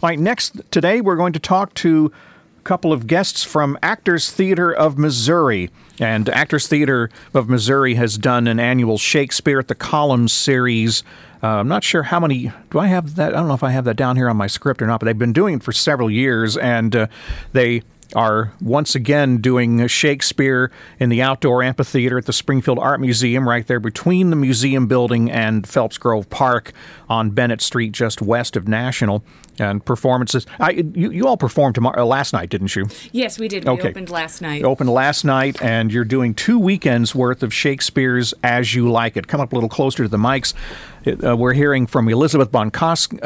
Right, today we're going to talk to a couple of guests from Actors Theater of Missouri. And Actors Theater of Missouri has done an annual Shakespeare at the Columns series. I'm not sure how many. Do I have that? I don't know if I have that down here on my script or not, but they've been doing it for several years, and they are once again doing Shakespeare in the outdoor amphitheater at the Springfield Art Museum, right there between the museum building and Phelps Grove Park on Bennett Street, just west of National. And performances. You all performed last night, didn't you? Yes, we did. We opened last night. Opened last night, and you're doing 2 weekends worth of Shakespeare's As You Like It. Come up a little closer to the mics. We're hearing from Elizabeth Bonkoski.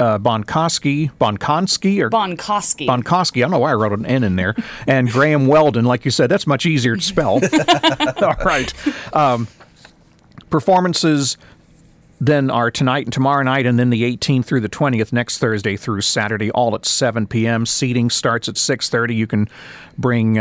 I don't know why I wrote an N in there. And Graham Weldon, like you said, that's much easier to spell. All right. Performances then are tonight and tomorrow night, and then the 18th through the 20th, next Thursday through Saturday, all at 7 p.m. Seating starts at 6:30. You can bring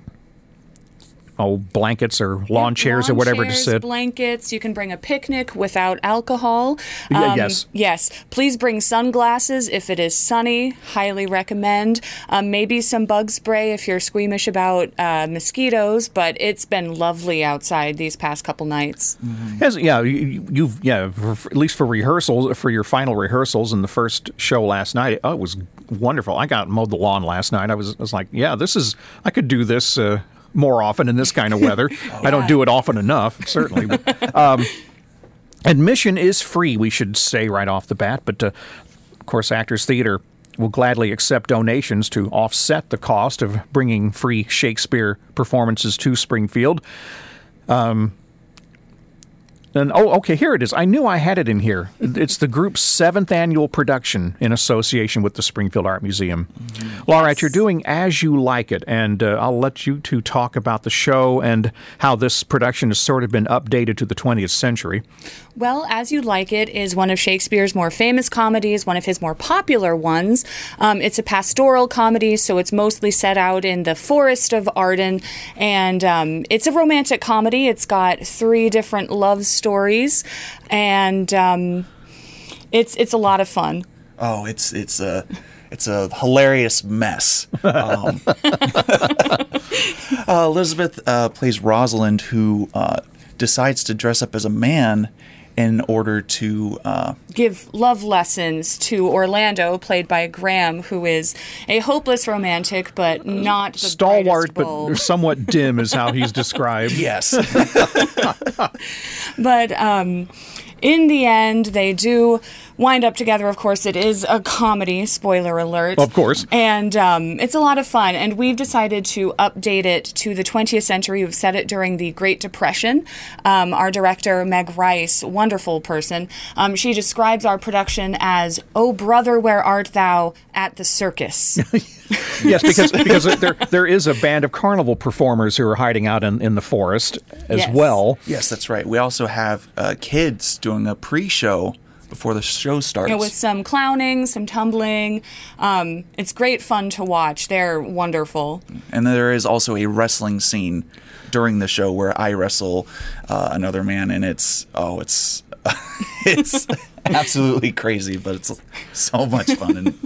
blankets or lawn chairs or whatever to sit. Blankets. You can bring a picnic without alcohol. Yes. Yes. Please bring sunglasses if it is sunny. Highly recommend. Maybe some bug spray if you're squeamish about mosquitoes. But it's been lovely outside these past couple nights. Mm-hmm. At least for rehearsals, for your final rehearsals and the first show last night, it was wonderful. I got mowed the lawn last night. I was like, I could do this more often in this kind of weather. I don't do it often enough, certainly. But, admission is free, we should say right off the bat. But, of course, Actors Theater will gladly accept donations to offset the cost of bringing free Shakespeare performances to Springfield. Here it is. I knew I had it in here. It's the group's 7th annual production in association with the Springfield Art Museum. Mm-hmm. Well, all right, you're doing As You Like It, and I'll let you two talk about the show and how this production has sort of been updated to the 20th century. Well, As You Like It is one of Shakespeare's more famous comedies, one of his more popular ones. It's a pastoral comedy, so it's mostly set out in the forest of Arden, and it's a romantic comedy. It's got 3 different love stories, and it's a lot of fun. Oh, it's a hilarious mess. Elizabeth plays Rosalind, who decides to dress up as a man in order to give love lessons to Orlando, played by Graham, who is a hopeless romantic, but not the stalwart, but somewhat dim is how he's described. Yes. But in the end, they do wind up together. Of course, it is a comedy, spoiler alert. Of course. And it's a lot of fun. And we've decided to update it to the 20th century. We've set it during the Great Depression. Our director, Meg Rice, wonderful person, she describes our production as, "Oh, brother, where art thou at the circus?" Yes, because there is a band of carnival performers who are hiding out in the forest as well. Yes, that's right. We also have kids doing a pre-show before the show starts. With some clowning, some tumbling. It's great fun to watch. They're wonderful. And there is also a wrestling scene during the show where I wrestle another man, and it's it's absolutely crazy, but it's so much fun.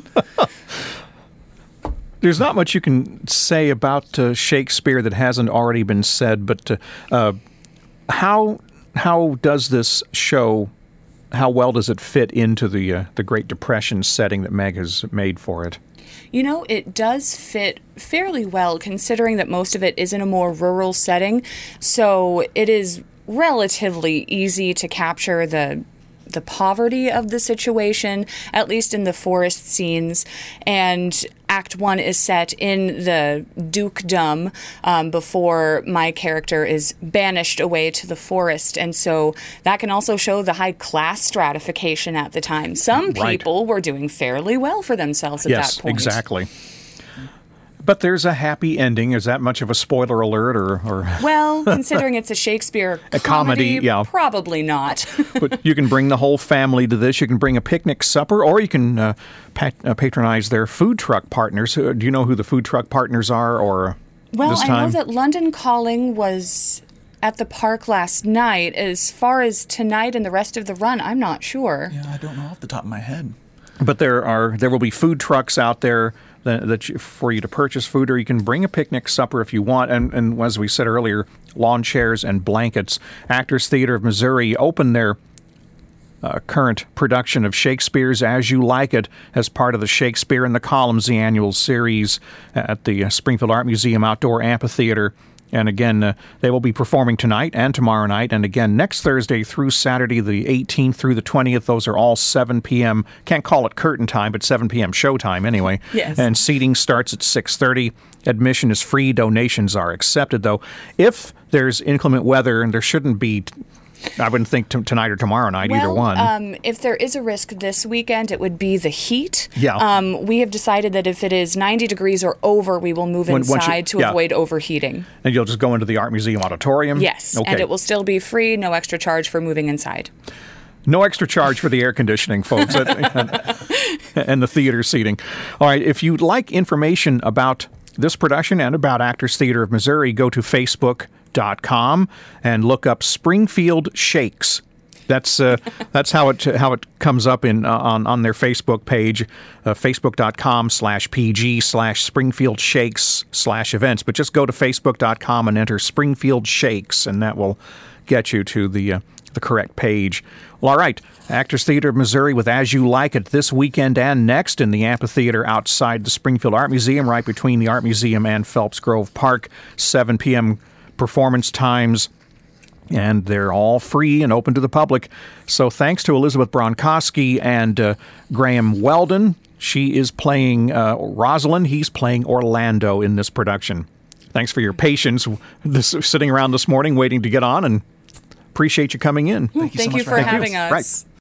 There's not much you can say about Shakespeare that hasn't already been said, but how does this show? How well does it fit into the Great Depression setting that Meg has made for it? You know, it does fit fairly well, considering that most of it is in a more rural setting. So it is relatively easy to capture the poverty of the situation, at least in the forest scenes. And Act 1 is set in the dukedom before my character is banished away to the forest. And so that can also show the high class stratification at the time. Some people were doing fairly well for themselves at that point. Yes, exactly. But there's a happy ending. Is that much of a spoiler alert, or? Well, considering it's a Shakespeare comedy, yeah, probably not. But you can bring the whole family to this. You can bring a picnic supper, or you can patronize their food truck partners. Do you know who the food truck partners are, or well, this time? I know that London Calling was at the park last night. As far as tonight and the rest of the run, I'm not sure. Yeah, I don't know off the top of my head. But there will be food trucks out there for you to purchase food, or you can bring a picnic supper if you want. And as we said earlier, lawn chairs and blankets. Actors Theater of Missouri opened their current production of Shakespeare's As You Like It as part of the Shakespeare in the Columns, the annual series at the Springfield Art Museum Outdoor Amphitheater. And again, they will be performing tonight and tomorrow night, and again next Thursday through Saturday, the 18th through the 20th. Those are all 7 p.m. Can't call it curtain time, but 7 p.m. showtime anyway. Yes. And seating starts at 6:30. Admission is free. Donations are accepted, though. If there's inclement weather, and there shouldn't be, I wouldn't think tonight or tomorrow night, either one. If there is a risk this weekend, it would be the heat. Yeah. We have decided that if it is 90 degrees or over, we will move inside to avoid overheating. And you'll just go into the Art Museum auditorium? Yes, okay. And it will still be free, no extra charge for moving inside. No extra charge for the air conditioning, folks, and the theater seating. All right, if you'd like information about this production and about Actors Theater of Missouri, go to Facebook.com and look up Springfield Shakes. That's how it comes up on their Facebook page, facebook.com/PG/Springfield Shakes/events. But just go to facebook.com and enter Springfield Shakes, and that will get you to the correct page. Well, all right. Actors Theater of Missouri with As You Like It this weekend and next in the amphitheater outside the Springfield Art Museum, right between the Art Museum and Phelps Grove Park. 7 p.m. performance times, and they're all free and open to the public. So thanks to Elizabeth Bronkowski and Graham Weldon. She is playing Rosalind. He's playing Orlando in this production. Thanks for your patience sitting around this morning waiting to get on, and appreciate you coming in. Thank you for having us. Right.